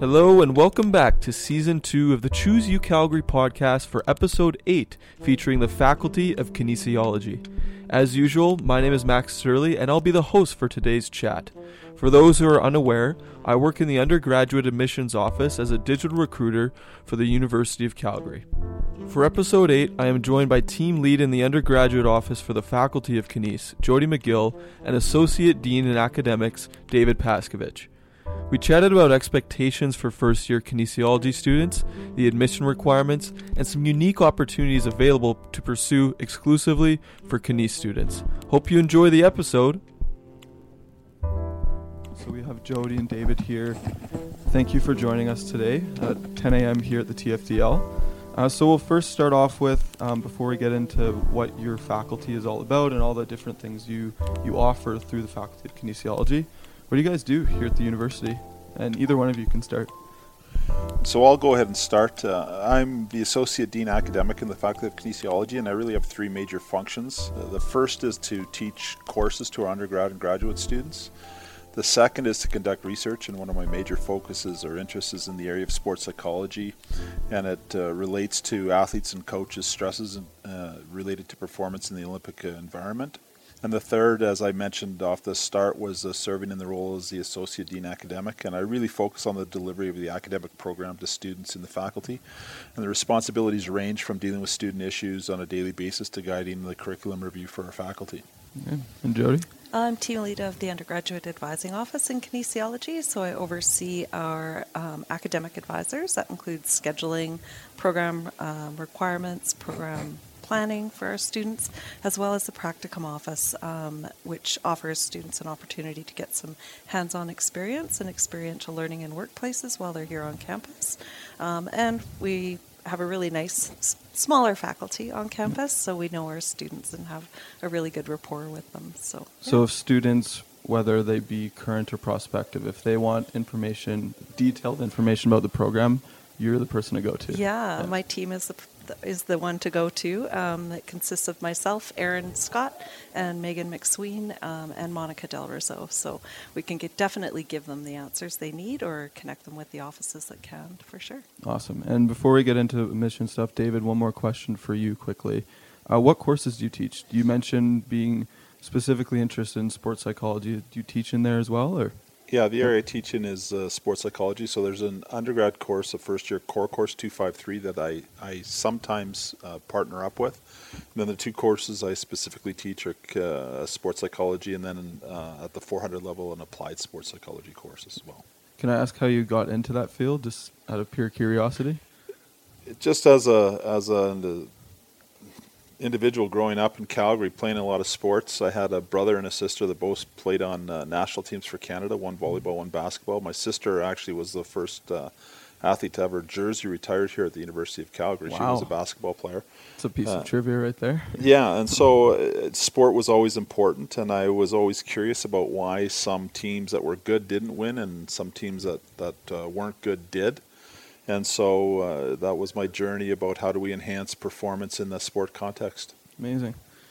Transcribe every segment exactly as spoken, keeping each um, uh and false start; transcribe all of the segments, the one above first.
Hello and welcome back to Season two of the Choose You Calgary podcast for Episode eight, featuring the Faculty of Kinesiology. As usual, my name is Max Surley and I'll be the host for today's chat. For those who are unaware, I work in the undergraduate admissions office as a digital recruiter for the University of Calgary. For Episode eight, I am joined by Team Lead in the undergraduate office for the Faculty of Kines, Jody McGill, and Associate Dean in Academics, David Paskovich. We chatted about expectations for first-year kinesiology students, the admission requirements, and some unique opportunities available to pursue exclusively for kines students. Hope you enjoy the episode. So we have Jody and David here. Thank you for joining us today at ten a.m. here at the T F D L. Uh, so we'll first start off with, um, before we get into what your faculty is all about and all the different things you, you offer through the Faculty of Kinesiology, what do you guys do here at the university? And either one of you can start. So I'll go ahead and start. Uh, I'm the Associate Dean Academic in the Faculty of Kinesiology, and I really have three major functions. Uh, the first is to teach courses to our undergrad and graduate students. The second is to conduct research, and one of my major focuses or interests is in the area of sports psychology, and it uh, relates to athletes and coaches' stresses uh, related to performance in the Olympic uh, environment. And the third, as I mentioned off the start, was uh, serving in the role as the Associate Dean Academic, and I really focus on the delivery of the academic program to students in the faculty. And the responsibilities range from dealing with student issues on a daily basis to guiding the curriculum review for our faculty. Okay. And Jody? I'm team lead of the Undergraduate Advising Office in Kinesiology, so I oversee our um, academic advisors. That includes scheduling, program um, requirements, program planning for our students, as well as the practicum office, um, which offers students an opportunity to get some hands-on experience and experiential learning in workplaces while they're here on campus. Um, and we have a really nice, s- smaller faculty on campus, so we know our students and have a really good rapport with them. So, yeah. So if students, whether they be current or prospective, if they want information, detailed information about the program, you're the person to go to. Yeah, yeah. my team is the is the one to go to. Um, it consists of myself, Erin Scott, and Megan McSween, um, and Monica Del Rizzo. So we can get, definitely give them the answers they need or connect them with the offices that can, for sure. Awesome. And before we get into admission stuff, David, one more question for you quickly. Uh, what courses do you teach? You mentioned being specifically interested in sports psychology. Do you teach in there as well, or? Yeah, the area I teach in is uh, sports psychology. So there's an undergrad course, a first-year core course two fifty-three that I, I sometimes uh, partner up with. And then the two courses I specifically teach are uh, sports psychology, and then uh, at the four hundred level, an applied sports psychology course as well. Can I ask how you got into that field, just out of pure curiosity? It just as a as an individual growing up in Calgary, playing a lot of sports. I had a brother and a sister that both played on uh, national teams for Canada, one volleyball, one basketball. My sister actually was the first uh, athlete to have her jersey retired here at the University of Calgary. Wow. She was a basketball player. It's a piece Uh, of trivia right there. Yeah, and so uh, sport was always important, and I was always curious about why some teams that were good didn't win and some teams that, that uh, weren't good did. And so uh, that was my journey about how do we enhance performance in the sport context. Amazing.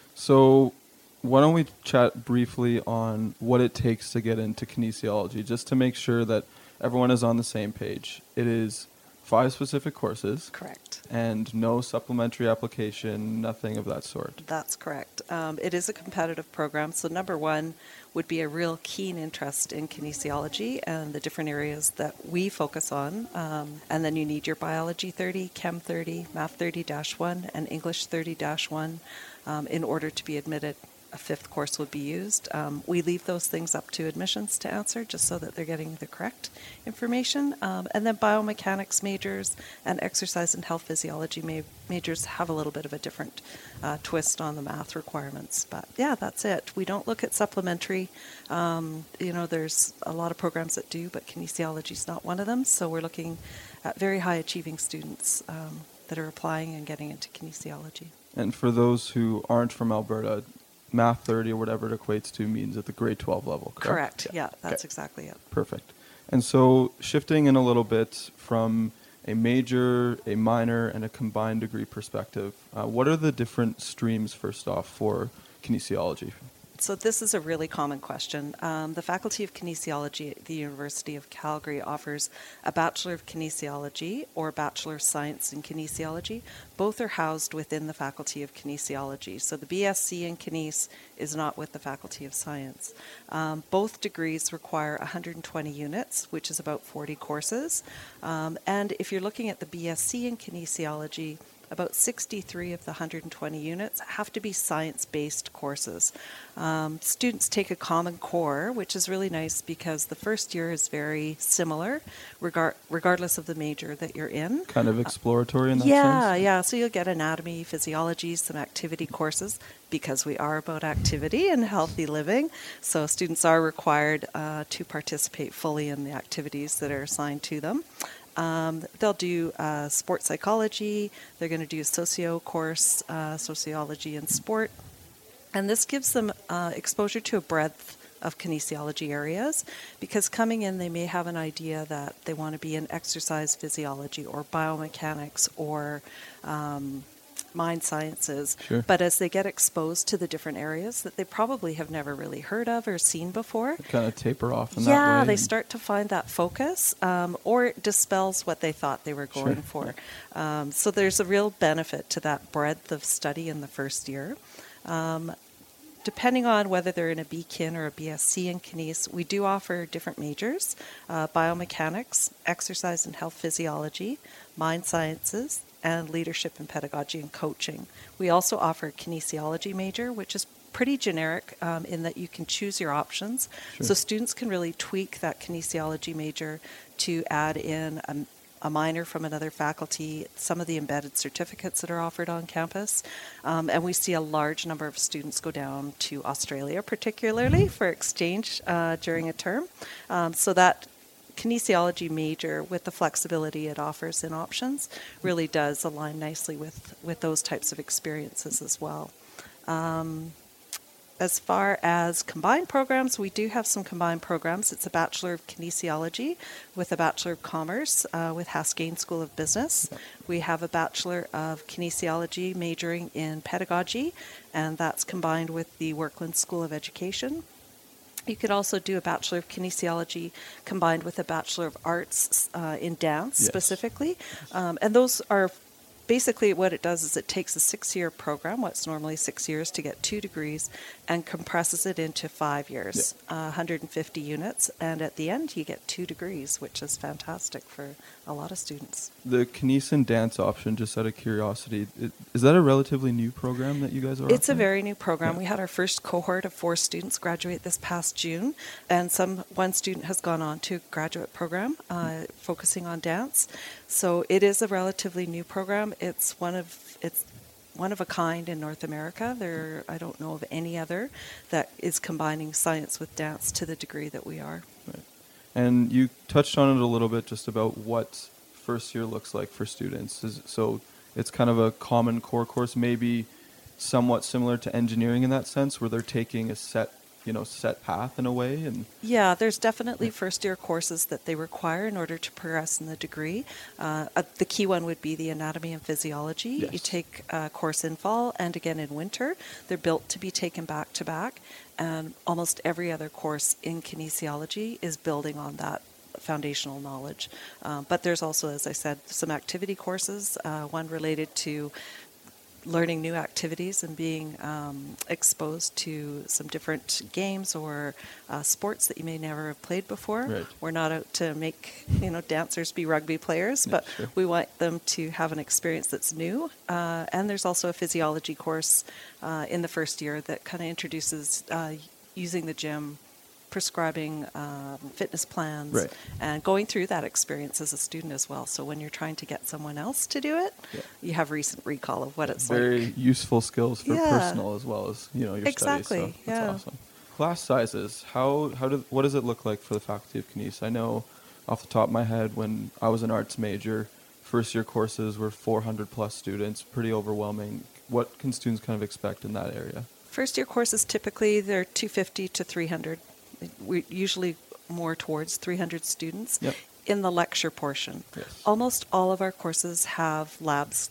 So why don't we chat briefly on what it takes to get into kinesiology, just to make sure that everyone is on the same page. It is five specific courses. Correct. And no supplementary application, nothing of that sort. That's correct. Um, it is a competitive program, so number one would be a real keen interest in kinesiology and the different areas that we focus on. Um, and then you need your Biology thirty, Chem thirty, Math thirty dash one, and English thirty dash one um, in order to be admitted. A fifth course would be used. Um, we leave those things up to admissions to answer just so that they're getting the correct information. Um, and then biomechanics majors and exercise and health physiology ma- majors have a little bit of a different uh, twist on the math requirements. But yeah, that's it. We don't look at supplementary. Um, you know, there's a lot of programs that do, but kinesiology is not one of them. So we're looking at very high achieving students um, that are applying and getting into kinesiology. And for those who aren't from Alberta, Math thirty or whatever it equates to means at the grade twelve level, correct? Correct. Yeah, yeah that's okay. exactly it. Perfect. And so shifting in a little bit from a major, a minor, and a combined degree perspective, uh, what are the different streams, first off, for kinesiology? So this is a really common question. Um, the Faculty of Kinesiology at the University of Calgary offers a Bachelor of Kinesiology or Bachelor of Science in Kinesiology. Both are housed within the Faculty of Kinesiology. So the B S c in Kines is not with the Faculty of Science. Um, both degrees require one hundred twenty units, which is about forty courses. Um, and if you're looking at the B S c in Kinesiology, about sixty-three of the one hundred twenty units have to be science-based courses. Um, students take a common core, which is really nice because the first year is very similar, regard- regardless of the major that you're in. Kind of exploratory in that yeah, sense? Yeah, So you'll get anatomy, physiology, some activity courses, because we are about activity and healthy living. So students are required uh, to participate fully in the activities that are assigned to them. Um, they'll do uh, sports psychology, they're going to do a socio course, uh, sociology and sport, and this gives them uh, exposure to a breadth of kinesiology areas, because coming in they may have an idea that they want to be in exercise physiology or biomechanics or um, mind sciences, Sure. But as they get exposed to the different areas that they probably have never really heard of or seen before, Kind of taper off in yeah, that way. they and- start to find that focus, um, or it dispels what they thought they were going Sure. for. Um, so there's a real benefit to that breadth of study in the first year. Um, Depending on whether they're in a B Kin or a B S c in Kines, we do offer different majors, uh, biomechanics, exercise and health physiology, mind sciences, and leadership and pedagogy and coaching. We also offer a kinesiology major, which is pretty generic um, in that you can choose your options. Sure. So students can really tweak that kinesiology major to add in a a minor from another faculty, some of the embedded certificates that are offered on campus. Um, and we see a large number of students go down to Australia, particularly for exchange uh, during a term. Um, so that kinesiology major, with the flexibility it offers in options, really does align nicely with, with those types of experiences as well. Um, As far as combined programs, we do have some combined programs. It's a Bachelor of Kinesiology with a Bachelor of Commerce uh, with Haskayne School of Business. We have a Bachelor of Kinesiology majoring in Pedagogy, and that's combined with the Workland School of Education. You could also do a Bachelor of Kinesiology combined with a Bachelor of Arts uh, in dance Yes. specifically. Um, and those are basically what it does is it takes a six-year program, what's normally six years to get two degrees, and compresses it into five years, Yeah. uh, one hundred fifty units. And at the end, you get two degrees, which is fantastic for a lot of students. The Kines and dance option, just out of curiosity, it, is that a relatively new program that you guys are It's a offering? very new program. Yeah. We had our first cohort of four students graduate this past June, and some one student has gone on to a graduate program uh, focusing on dance. So it is a relatively new program. It's one of it's one of a kind in North America. There, I don't know of any other that is combining science with dance to the degree that we are. Right. And you touched on it a little bit, just about what first year looks like for students. Is, so it's kind of a common core course, maybe somewhat similar to engineering in that sense, where they're taking a set, you know, set path in a way. And Yeah, there's definitely first-year courses that they require in order to progress in the degree. Uh, uh, the key one would be the anatomy and physiology. Yes. You take a course in fall and again in winter. They're built to be taken back-to-back, and almost every other course in kinesiology is building on that foundational knowledge. Um, but there's also, as I said, some activity courses, uh, one related to learning new activities and being um, exposed to some different games or uh, sports that you may never have played before. Right. We're not out to make you know dancers be rugby players, Yeah, but sure. we want them to have an experience that's new. Uh, and there's also a physiology course uh, in the first year that kind of introduces uh, using the gym, prescribing um, fitness plans, Right. and going through that experience as a student as well. So when you're trying to get someone else to do it, Yeah. you have recent recall of what it's very like. useful skills for Yeah. personal as well as, you know, your Exactly, studies. So that's yeah. awesome. Class sizes. How how do what does it look like for the Faculty of Kines? I know off the top of my head, when I was an arts major, first year courses were four hundred plus students, pretty overwhelming. What can students kind of expect in that area? First year courses typically they're two hundred fifty to three hundred. We're usually more towards three hundred students Yep. in the lecture portion. Yes. Almost all of our courses have labs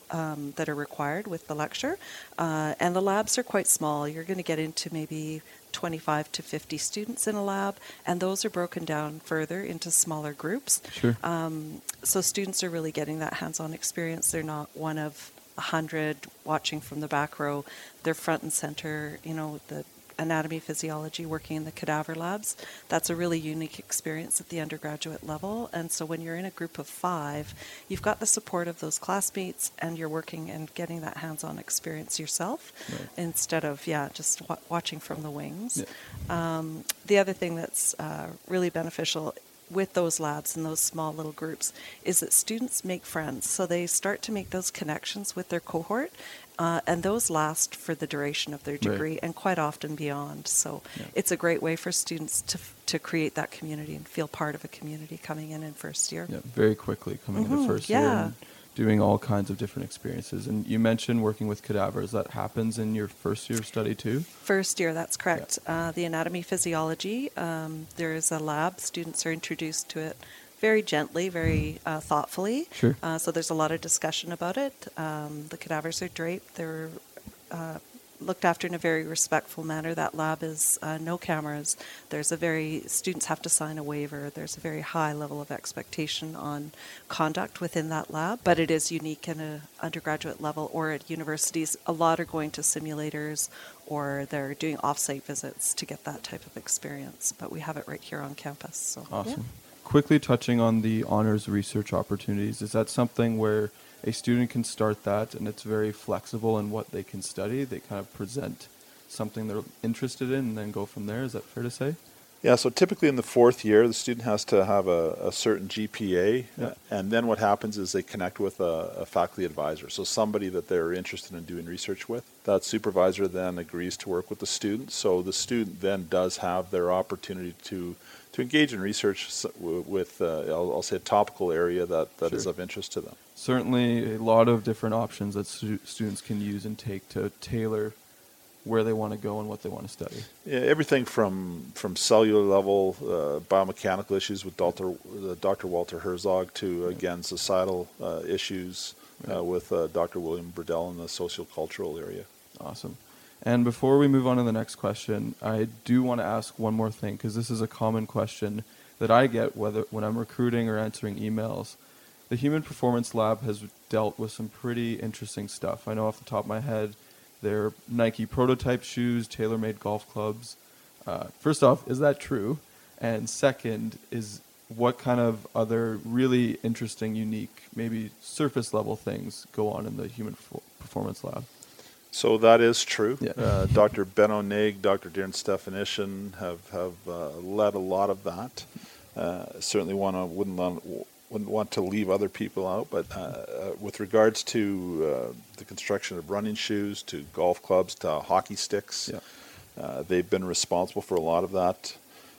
um, that are required with the lecture. Uh, and the labs are quite small. You're going to get into maybe twenty-five to fifty students in a lab, and those are broken down further into smaller groups. Sure. Um, so students are really getting that hands-on experience. They're not one of a hundred watching from the back row. They're front and center, you know, the anatomy, physiology, working in the cadaver labs. That's a really unique experience at the undergraduate level. And so when you're in a group of five, you've got the support of those classmates and you're working and getting that hands-on experience yourself Right. instead of, yeah, just wa- watching from the wings. Yeah. Um, the other thing that's uh, really beneficial with those labs and those small little groups is that students make friends. So they start to make those connections with their cohort, uh, and those last for the duration of their degree Right. and quite often beyond. So Yeah. it's a great way for students to f- to create that community and feel part of a community coming in in first year. Yeah, very quickly coming Mhm, into first year yeah. and doing all kinds of different experiences. And you mentioned working with cadavers. That happens in your first year of study too? First year, that's correct. Uh, the anatomy physiology, um, there is a lab. Students are introduced to it very gently, very uh, thoughtfully. Sure. Uh, so there's a lot of discussion about it. Um, the cadavers are draped. They're uh, looked after in a very respectful manner. That lab is uh, no cameras. There's a very, students have to sign a waiver. There's a very high level of expectation on conduct within that lab, but it is unique in an undergraduate level or at universities. A lot are going to simulators or they're doing off-site visits to get that type of experience, but we have it right here on campus. So, Awesome. yeah. Quickly touching on the honors research opportunities, is that something where a student can start that and it's very flexible in what they can study? They kind of present something they're interested in and then go from there. Is that fair to say? Yeah, so typically in the fourth year, the student has to have a, a certain G P A, Yeah. uh, and then what happens is they connect with a, a faculty advisor, so somebody that they're interested in doing research with. That supervisor then agrees to work with the student, so the student then does have their opportunity to to engage in research s- w- with, uh, I'll, I'll say, a topical area that, that is Sure. of interest to them. Certainly a lot of different options that stu- students can use and take to tailor where they want to go and what they want to study. Yeah, everything from from cellular level uh, biomechanical issues with Doctor uh, Doctor Walter Herzog to again societal uh, issues uh, Right. with uh, Doctor William Burdell in the sociocultural area. Awesome. And before we move on to the next question, I do want to ask one more thing, because this is a common question that I get whether when I'm recruiting or answering emails. The Human Performance Lab has dealt with some pretty interesting stuff. I know off the top of my head, they're Nike prototype shoes, tailor-made golf clubs. Uh, first off, is that true? And second, is what kind of other really interesting, unique, maybe surface-level things go on in the Human Perfor- Performance Lab? So that is true. Yeah. Uh, Doctor Ben O'Nig, Doctor Darren Stefanishin have have uh, led a lot of that. Uh, certainly, want to wouldn't want, wouldn't want to leave other people out. But uh, uh, with regards to uh, the construction of running shoes, to golf clubs, to hockey sticks, Yeah. uh, they've been responsible for a lot of that.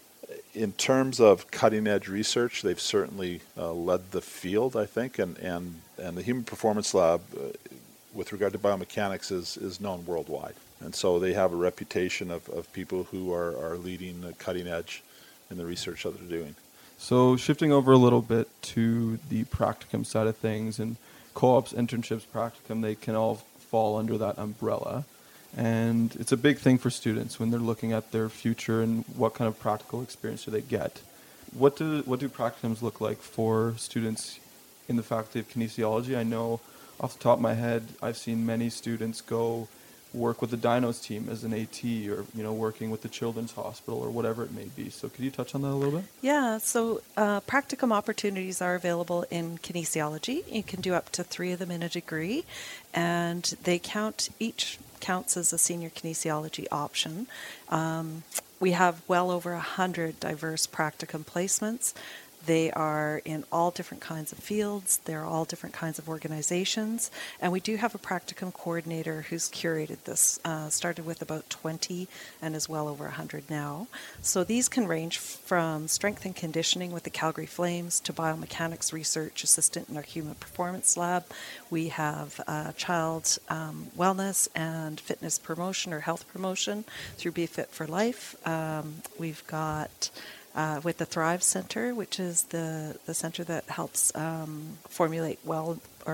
In terms of cutting edge research, they've certainly uh, led the field, I think, and and and the Human Performance Lab, uh, with regard to biomechanics, is is known worldwide, and so they have a reputation of, of people who are, are leading the cutting edge in the research that they're doing. So shifting over a little bit to the practicum side of things, and co-ops, internships, practicum, they can all fall under that umbrella. And it's a big thing for students when they're looking at their future and what kind of practical experience do they get. What do what do practicums look like for students in the Faculty of Kinesiology? I know off the top of my head, I've seen many students go work with the Dinos team as an AT, or you know, working with the Children's Hospital or whatever it may be. So could you touch on that a little bit? Yeah, so uh, practicum opportunities are available in kinesiology. You can do up to three of them in a degree, and they count, each counts as a senior kinesiology option. Um, we have well over a hundred diverse practicum placements. They are in all different kinds of fields. They're all different kinds of organizations. And we do have a practicum coordinator who's curated this, uh, started with about twenty and is well over one hundred now. So these can range from strength and conditioning with the Calgary Flames to biomechanics research assistant in our Human Performance Lab. We have uh, child um, wellness and fitness promotion or health promotion through Be Fit for Life. Um, we've got Uh, with the Thrive Center, which is the, the center that helps um, formulate well or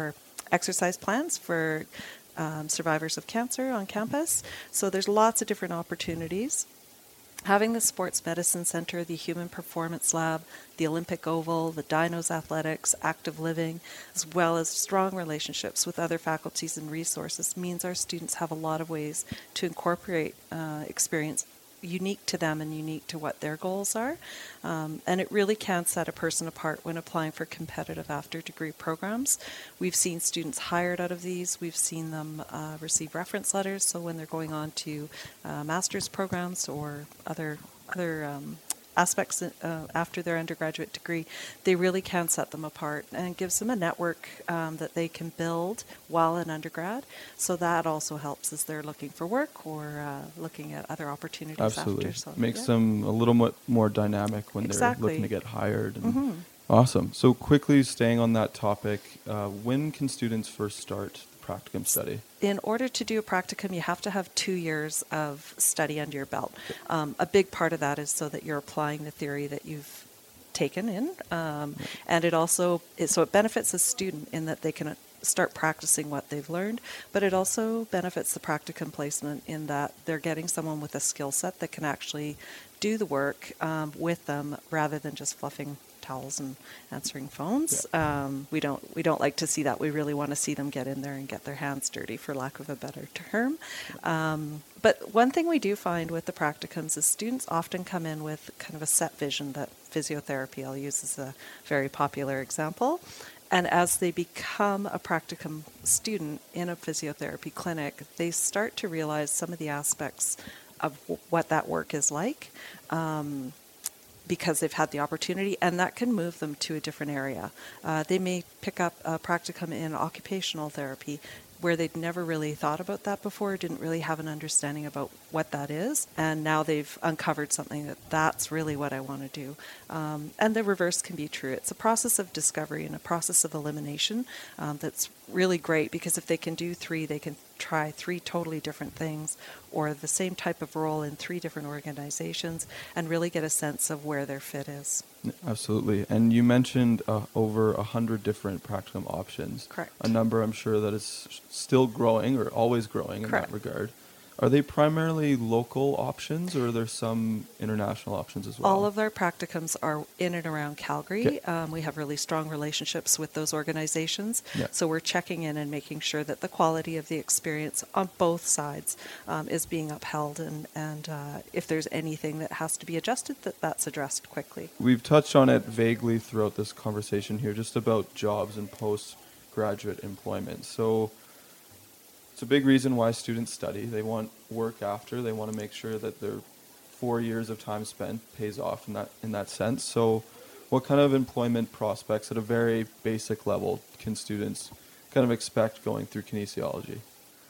exercise plans for um, survivors of cancer on campus. So there's lots of different opportunities. Having the Sports Medicine Center, the Human Performance Lab, the Olympic Oval, the Dinos Athletics, Active Living, as well as strong relationships with other faculties and resources means our students have a lot of ways to incorporate uh, experience unique to them and unique to what their goals are. Um, and it really can set a person apart when applying for competitive after-degree programs. We've seen students hired out of these. We've seen them uh, receive reference letters. So when they're going on to uh, master's programs or other other um, aspects uh, after their undergraduate degree, they really can set them apart, and it gives them a network um, that they can build while in undergrad. So that also helps as they're looking for work or uh, looking at other opportunities. Absolutely. After. So, makes yeah. them a little mo- more dynamic when Exactly. they're looking to get hired. And Mm-hmm. Awesome. So quickly staying on that topic, uh, when can students first start the practicum study? In order to do a practicum, you have to have two years of study under your belt. Um, a big part of that is so that you're applying the theory that you've taken in, um, and it also it, so it benefits the student in that they can start practicing what they've learned, but it also benefits the practicum placement in that they're getting someone with a skill set that can actually do the work um, with them rather than just fluffing towels and answering phones. Yeah. Um, we don't we don't like to see that. We really want to see them get in there and get their hands dirty, for lack of a better term. Um, but one thing we do find with the practicums is students often come in with kind of a set vision that physiotherapy, I'll use as a very popular example. And as they become a practicum student in a physiotherapy clinic, they start to realize some of the aspects of w- what that work is like. Um, because they've had the opportunity, and that can move them to a different area. Uh, they may pick up a practicum in occupational therapy where they'd never really thought about that before, didn't really have an understanding about what that is, and now they've uncovered something that that's really what I want to do. Um, and the reverse can be true. It's a process of discovery and a process of elimination um, that's really great, because if they can do three, they can try three totally different things or the same type of role in three different organizations and really get a sense of where their fit is. Absolutely. And you mentioned uh, over a hundred different practicum options. Correct. A number I'm sure that is still growing or always growing in Correct. that regard. Are they primarily local options, or are there some international options as well? All of our practicums are in and around Calgary. Okay. Um, we have really strong relationships with those organizations. Yeah. So we're checking in and making sure that the quality of the experience on both sides um, is being upheld. And, and uh, if there's anything that has to be adjusted, that that's addressed quickly. We've touched on it vaguely throughout this conversation here, just about jobs and postgraduate employment. So it's a big reason why students study. They want work after. They want to make sure that their four years of time spent pays off in that in that sense. So what kind of employment prospects at a very basic level can students kind of expect going through kinesiology?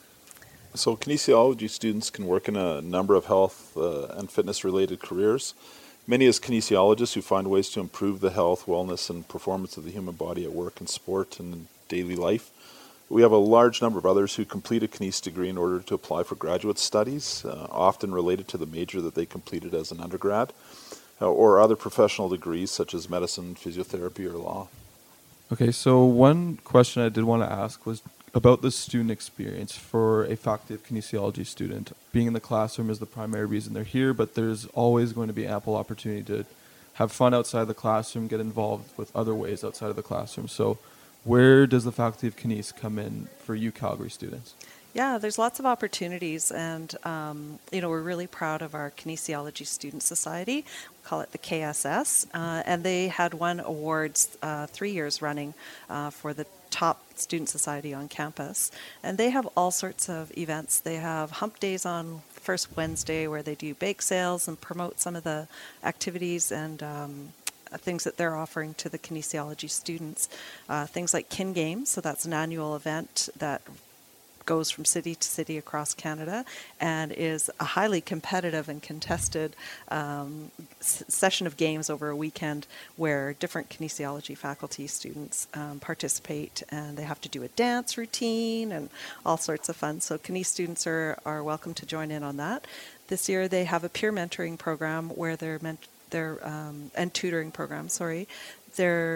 So kinesiology students can work in a number of health uh, and fitness-related careers. Many as kinesiologists who find ways to improve the health, wellness, and performance of the human body at work and sport and in daily life. We have a large number of others who complete a kines degree in order to apply for graduate studies, uh, often related to the major that they completed as an undergrad, uh, or other professional degrees such as medicine, physiotherapy, or law. Okay, so one question I did want to ask was about the student experience for a faculty of kinesiology student. Being in the classroom is the primary reason they're here, but there's always going to be ample opportunity to have fun outside the classroom, get involved with other ways outside of the classroom. So where does the Faculty of Kines come in for you Calgary students? Yeah, there's lots of opportunities, and um, you know, we're really proud of our Kinesiology Student Society. We call it the K S S, uh, and they had won awards uh, three years running uh, for the top student society on campus. And they have all sorts of events. They have hump days on first Wednesday where they do bake sales and promote some of the activities and um, things that they're offering to the kinesiology students. Uh, things like Kin Games, so that's an annual event that goes from city to city across Canada and is a highly competitive and contested um, s- session of games over a weekend where different kinesiology faculty students um, participate, and they have to do a dance routine and all sorts of fun. So kines students are, are welcome to join in on that. This year they have a peer mentoring program where they're meant they're um, and tutoring program, sorry. They're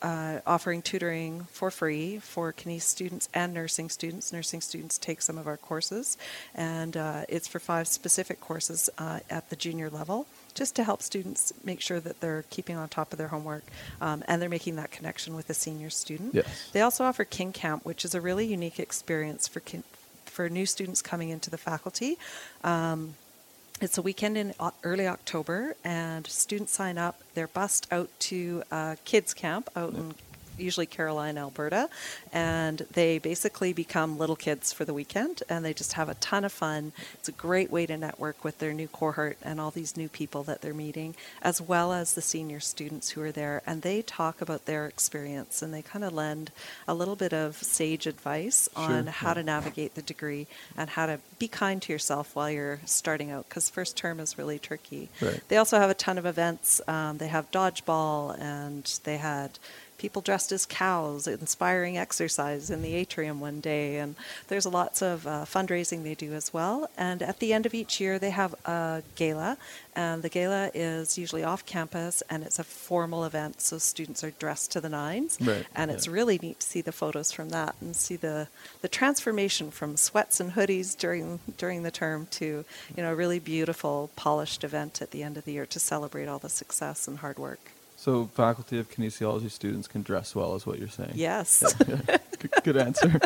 uh, offering tutoring for free for Kines students and nursing students. Nursing students take some of our courses, and uh, it's for five specific courses uh, at the junior level, just to help students make sure that they're keeping on top of their homework um, and they're making that connection with a senior student. Yes. They also offer King Camp, which is a really unique experience for kin- for new students coming into the faculty. Um, it's a weekend in o- early October, and students sign up. They're bussed out to uh, kids camp out yep. in usually Caroline, Alberta, and they basically become little kids for the weekend, and they just have a ton of fun. It's a great way to network with their new cohort and all these new people that they're meeting, as well as the senior students who are there, and they talk about their experience, and they kind of lend a little bit of sage advice on Sure, how yeah. to navigate the degree and how to be kind to yourself while you're starting out, because first term is really tricky. Right. They also have a ton of events. Um, they have dodgeball, and they had people dressed as cows, inspiring exercise in the atrium one day, and there's lots of uh, fundraising they do as well. And at the end of each year, they have a gala, and the gala is usually off campus, and it's a formal event, so students are dressed to the nines. Right. And yeah. it's really neat to see the photos from that and see the, the transformation from sweats and hoodies during during the term to, you know, a really beautiful, polished event at the end of the year to celebrate all the success and hard work. So Faculty of Kinesiology students can dress well, is what you're saying? Yes. Yeah, yeah. Good, good answer.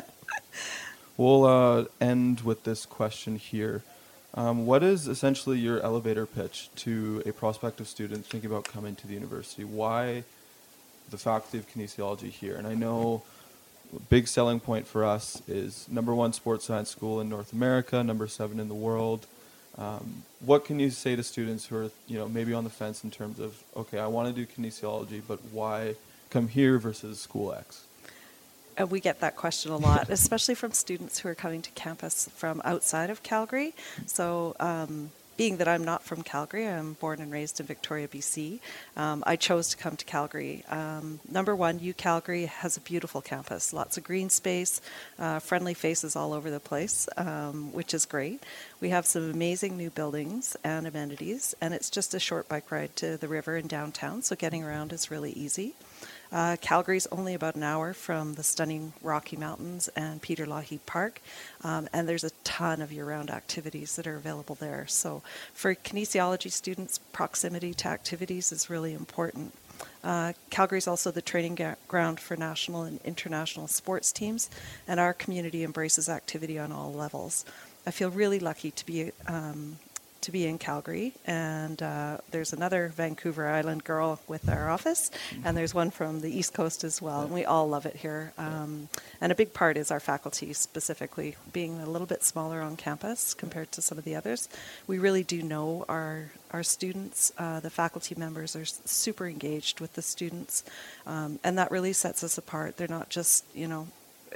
We'll uh, end with this question here. Um, what is essentially your elevator pitch to a prospective student thinking about coming to the university? Why the Faculty of Kinesiology here? And I know a big selling point for us is number one sports science school in North America, number seven in the world. Um, what can you say to students who are, you know, maybe on the fence in terms of, okay, I want to do kinesiology, but why come here versus school X? Uh, we get that question a lot, especially from students who are coming to campus from outside of Calgary. So um, being that I'm not from Calgary, I'm born and raised in Victoria, B C, um, I chose to come to Calgary. Um, number one, U Calgary has a beautiful campus, lots of green space, uh, friendly faces all over the place, um, which is great. We have some amazing new buildings and amenities, and it's just a short bike ride to the river and downtown, so getting around is really easy. Uh, Calgary's only about an hour from the stunning Rocky Mountains and Peter Lougheed Park, um, and there's a ton of year-round activities that are available there. So for kinesiology students, proximity to activities is really important. Uh, Calgary's also the training ga- ground for national and international sports teams, and our community embraces activity on all levels. I feel really lucky to be um, to be in Calgary, and uh, there's another Vancouver Island girl with our office, and there's one from the East Coast as well, and we all love it here. Um, and a big part is our faculty, specifically being a little bit smaller on campus compared to some of the others. We really do know our our students. Uh, the faculty members are s- super engaged with the students, um, and that really sets us apart. They're not just, you know,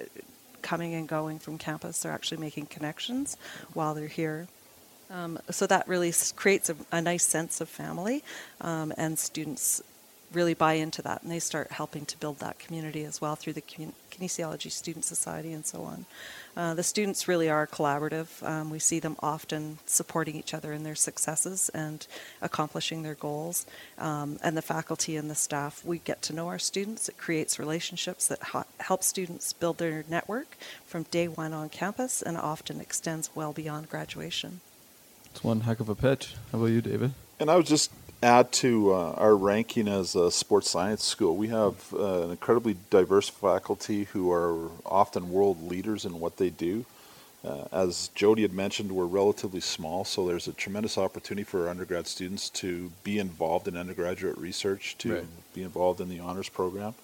coming and going from campus. They're actually making connections while they're here. Um, so that really s- creates a, a nice sense of family, um, and students really buy into that, and they start helping to build that community as well through the commun- Kinesiology Student Society and so on. Uh, the students really are collaborative. Um, we see them often supporting each other in their successes and accomplishing their goals. Um, and the faculty and the staff, we get to know our students. It creates relationships that ha- help students build their network from day one on campus, and often extends well beyond graduation. It's one heck of a pitch. How about you, David? And I would just add to uh, our ranking as a sports science school. We have uh, an incredibly diverse faculty who are often world leaders in what they do. Uh, as Jody had mentioned, we're relatively small, so there's a tremendous opportunity for our undergrad students to be involved in undergraduate research, to Right. be involved in the honors program.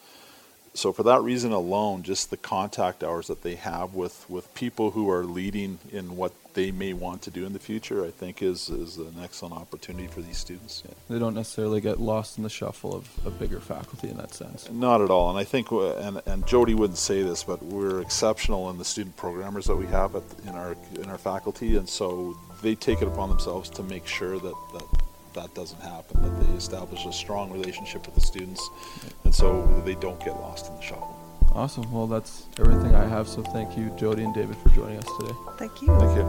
So for that reason alone, just the contact hours that they have with, with people who are leading in what they may want to do in the future, I think is, is an excellent opportunity for these students. Yeah. They don't necessarily get lost in the shuffle of a bigger faculty in that sense. Not at all. And I think, uh, and, and Jody wouldn't say this, but we're exceptional in the student programmers that we have at, in our in our faculty, and so they take it upon themselves to make sure that that, that doesn't happen, that they establish a strong relationship with the students, and so they don't get lost in the shuffle. Awesome. Well, that's everything I have, so thank you, Jody and David, for joining us today. Thank you. Thank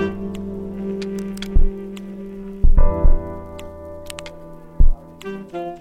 you.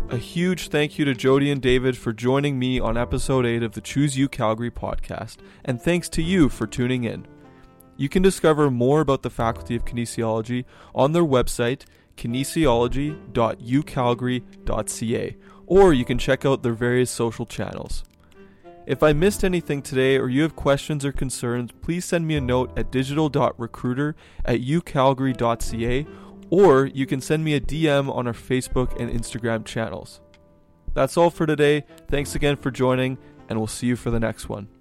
A huge thank you to Jody and David for joining me on episode eight of the Choose U Calgary podcast, and thanks to you for tuning in. You can discover more about the Faculty of Kinesiology on their website, kinesiology dot u calgary dot c a, or you can check out their various social channels. If I missed anything today or you have questions or concerns, please send me a note at digital dot recruiter at u calgary dot c a, or you can send me a D M on our Facebook and Instagram channels. That's all for today. Thanks again for joining, and we'll see you for the next one.